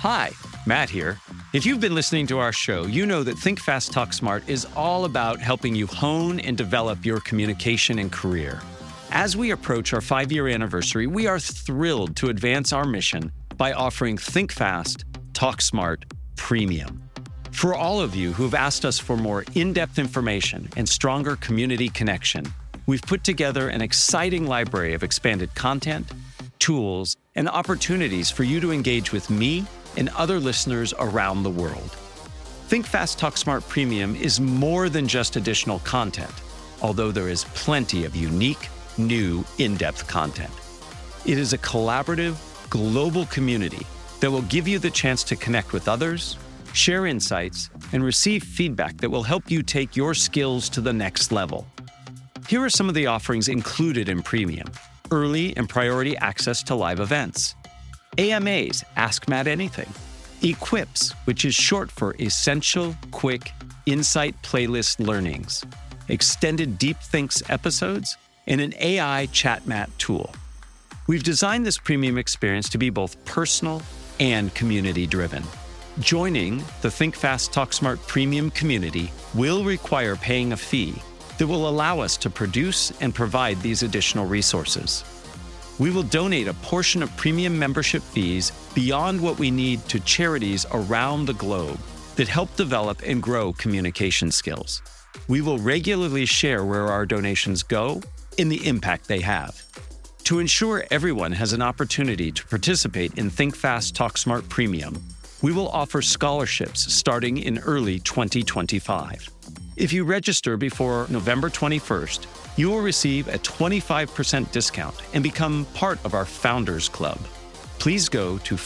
Hi, Matt here. If you've been listening to our show, you know that Think Fast, Talk Smart is all about helping you hone and develop your communication and career. As we approach our 5-year anniversary, we are thrilled to advance our mission by offering Think Fast, Talk Smart Premium. For all of you who've asked us for more in-depth information and stronger community connection, we've put together an exciting library of expanded content, tools, and opportunities for you to engage with me and other listeners around the world. Think Fast, Talk Smart Premium is more than just additional content, although there is plenty of unique, new, in-depth content. It is a collaborative, global community that will give you the chance to connect with others, share insights, and receive feedback that will help you take your skills to the next level. Here are some of the offerings included in Premium: early and priority access to live events, AMAs, Ask Matt Anything, Equips, which is short for Essential Quick Insight Playlist Learnings, extended Deep Thinks episodes, and an AI chat mat tool. We've designed this premium experience to be both personal and community-driven. Joining the Think Fast, Talk Smart Premium community will require paying a fee that will allow us to produce and provide these additional resources. We will donate a portion of premium membership fees beyond what we need to charities around the globe that help develop and grow communication skills. We will regularly share where our donations go and the impact they have. To ensure everyone has an opportunity to participate in Think Fast, Talk Smart Premium, we will offer scholarships starting in early 2025. If you register before November 21st, you will receive a 25% discount and become part of our Founders Club. Please go to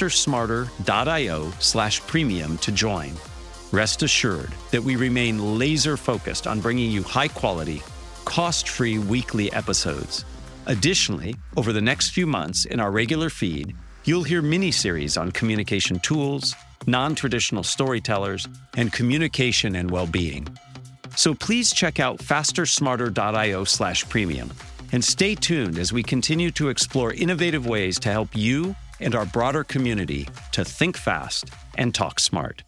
fastersmarter.io/premium to join. Rest assured that we remain laser-focused on bringing you high-quality, cost-free weekly episodes. Additionally, over the next few months in our regular feed, you'll hear mini-series on communication tools, non-traditional storytellers, and communication and well-being. So please check out fastersmarter.io/premium and stay tuned as we continue to explore innovative ways to help you and our broader community to think fast and talk smart.